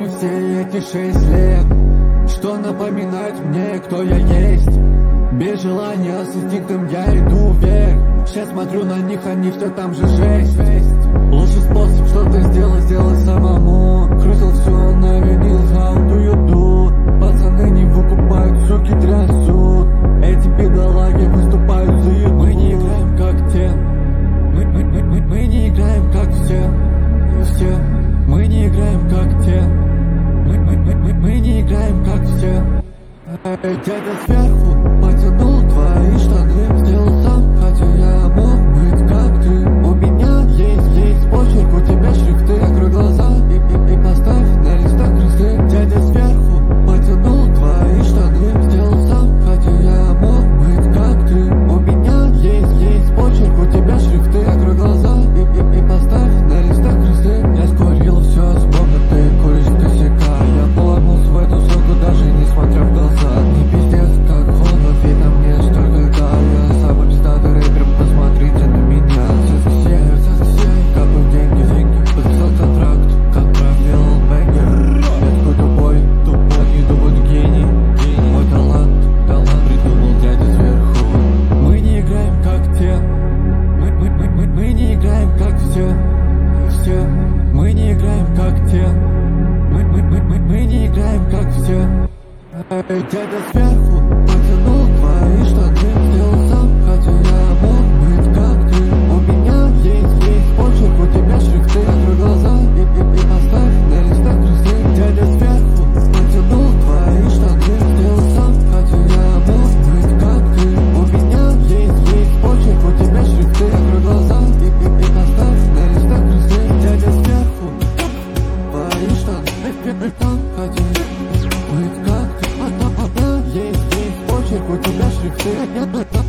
помню все эти 6 лет, что напоминает мне, кто я есть. Без желания, с инстинктом я иду вверх. Сейчас смотрю на них, они все там же жесть. Лучший способ что-то сделать самому. Крутил все на винил, how do you do? Пацаны не выкупают, суки трясут. Эти пидолаги выступают за еду. Мы не играем как те. Мы не играем как все. Мы не играем как те. Мы не играем как все. Дядя сверху потянул твои штаны, сделал сам, хотя я мог быть как ты. У меня есть почерк, у тебя шрифты. Открой глаза и поставь на листах кресты. Дядя сверху потянул твои штаны, сделал сам, хотя я мог быть как ты. У меня есть почерк, у тебя шрифты. Открой глаза и поставь на листах кресты. Я скурил все, словно ты куришь косяка. Я поломался в эту соку, даже несмотря в глаза. Не пиздец, как холодно, видно мне столько, да. Я самый пиздатый рэпер, посмотрите на меня. Все, капают деньги, подписал контракт, как правил бэнгер. Я такой тупой, они думают гений. Мой талант придумал дядя сверху. Мы не играем как те. Мы не играем как все. Мы не играем как те. Мы не играем как все. Дядя сверху потянул твои штаны, сделал сам, хотя я мог быть как ты. У меня есть почерк, у тебя шрифты. Открой глаза и поставь на листах кресты. Дядя сверху потянул твои штаны, сделал сам, хотя я мог быть как ты. У меня есть почерк, у тебя шрифты. Открой глаза и поставь на листах кресты. Дядя сверху твои штаны, там, хотя я быть как ты. Есть почерк, у тебя шрифты.